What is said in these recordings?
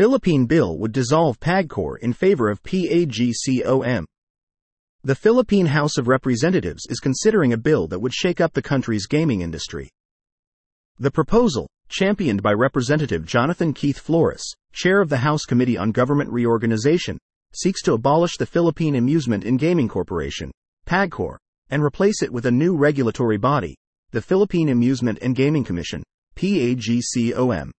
Philippine bill would dissolve PAGCOR in favor of PAGCOM. The Philippine House of Representatives is considering a bill that would shake up the country's gaming industry. The proposal, championed by Representative Jonathan Keith Flores, chair of the House Committee on Government Reorganization, seeks to abolish the Philippine Amusement and Gaming Corporation, PAGCOR, and replace it with a new regulatory body, the Philippine Amusement and Gaming Commission, PAGCOM.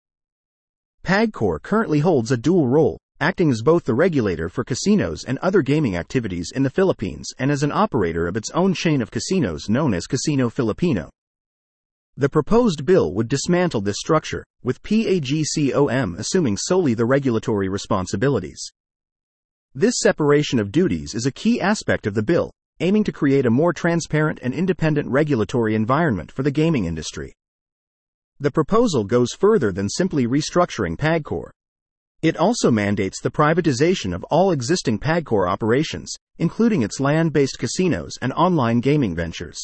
PAGCOR currently holds a dual role, acting as both the regulator for casinos and other gaming activities in the Philippines and as an operator of its own chain of casinos known as Casino Filipino. The proposed bill would dismantle this structure, with PAGCOM assuming solely the regulatory responsibilities. This separation of duties is a key aspect of the bill, aiming to create a more transparent and independent regulatory environment for the gaming industry. The proposal goes further than simply restructuring PAGCOR. It also mandates the privatization of all existing PAGCOR operations, including its land-based casinos and online gaming ventures.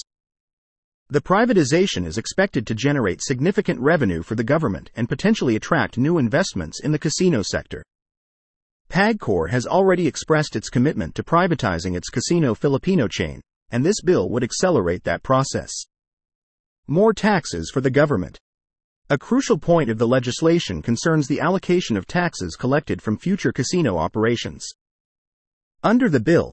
The privatization is expected to generate significant revenue for the government and potentially attract new investments in the casino sector. PAGCOR has already expressed its commitment to privatizing its Casino Filipino chain, and this bill would accelerate that process. More taxes for the government. A crucial point of the legislation concerns the allocation of taxes collected from future casino operations. Under the bill,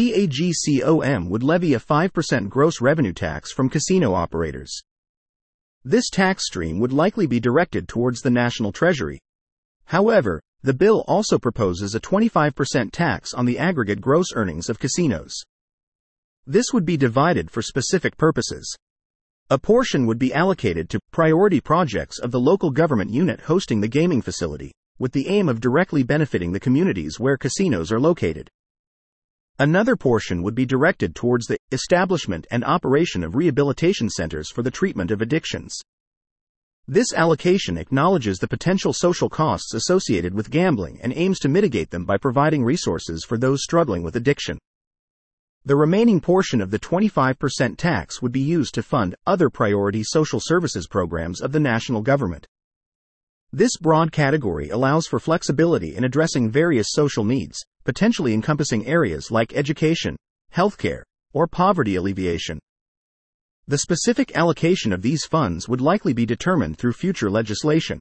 PAGCOM would levy a 5% gross revenue tax from casino operators. This tax stream would likely be directed towards the national treasury. However, the bill also proposes a 25% tax on the aggregate gross earnings of casinos. This would be divided for specific purposes. A portion would be allocated to priority projects of the local government unit hosting the gaming facility, with the aim of directly benefiting the communities where casinos are located. Another portion would be directed towards the establishment and operation of rehabilitation centers for the treatment of addictions. This allocation acknowledges the potential social costs associated with gambling and aims to mitigate them by providing resources for those struggling with addiction. The remaining portion of the 25% tax would be used to fund other priority social services programs of the national government. This broad category allows for flexibility in addressing various social needs, potentially encompassing areas like education, healthcare, or poverty alleviation. The specific allocation of these funds would likely be determined through future legislation.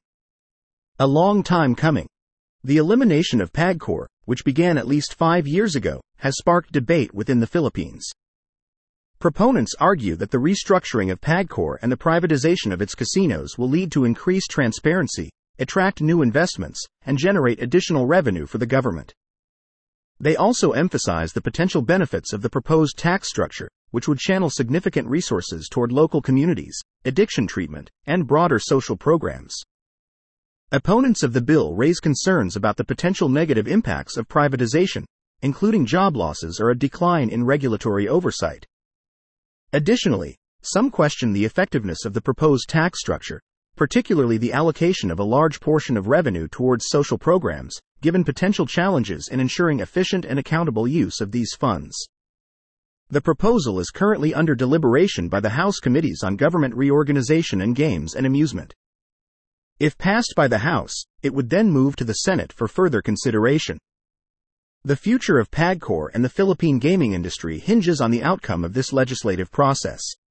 A long time coming. The elimination of PAGCOR, which began at least 5 years ago, has sparked debate within the Philippines. Proponents argue that the restructuring of PAGCOR and the privatization of its casinos will lead to increased transparency, attract new investments, and generate additional revenue for the government. They also emphasize the potential benefits of the proposed tax structure, which would channel significant resources toward local communities, addiction treatment, and broader social programs. Opponents of the bill raise concerns about the potential negative impacts of privatization, including job losses or a decline in regulatory oversight. Additionally, some question the effectiveness of the proposed tax structure, particularly the allocation of a large portion of revenue towards social programs, given potential challenges in ensuring efficient and accountable use of these funds. The proposal is currently under deliberation by the House Committees on Government Reorganization and Games and Amusement. If passed by the House, it would then move to the Senate for further consideration. The future of PAGCOR and the Philippine gaming industry hinges on the outcome of this legislative process.